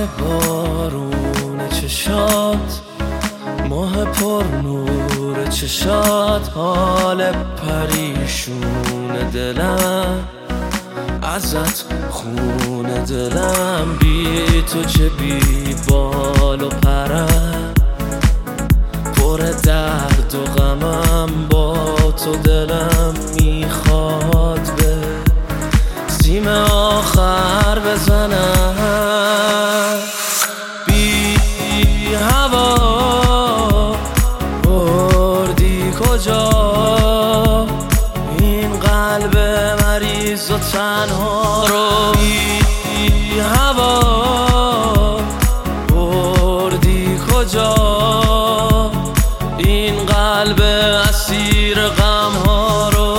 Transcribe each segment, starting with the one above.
بارون چشات، ماه پر نور چشات، حال پریشون دلم ازت خون دلم، بی تو چه بی بال و پرم، پر درد و غمم، با تو دلم میخواد به سیم آخر بزنم. بی هوا بردی کجا این قلب مریض و تنها رو، بی هوا بردی کجا این قلب اسیر غم ها رو.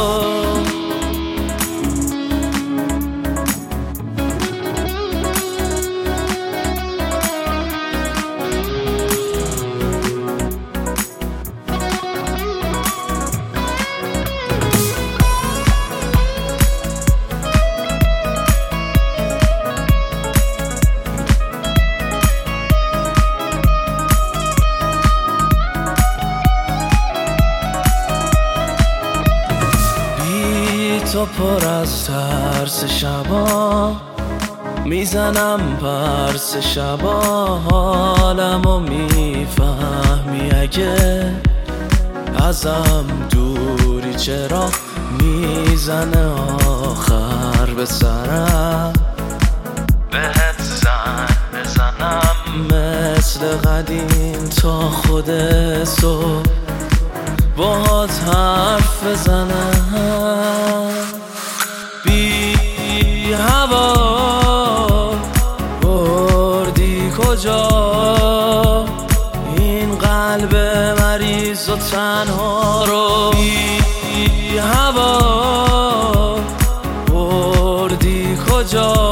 تو پر از ترس شبا، میزنم پرس شبا، حالمو میفهمی اگه ازم دوری، چرا میزنه آخر به سرم، بهت زنگ بزنم مثل قدیم تا خود صبح باهات حرف بزنم. بی هوا بردی کجا این قلب مریض و تنها رو، بی هوا بردی کجا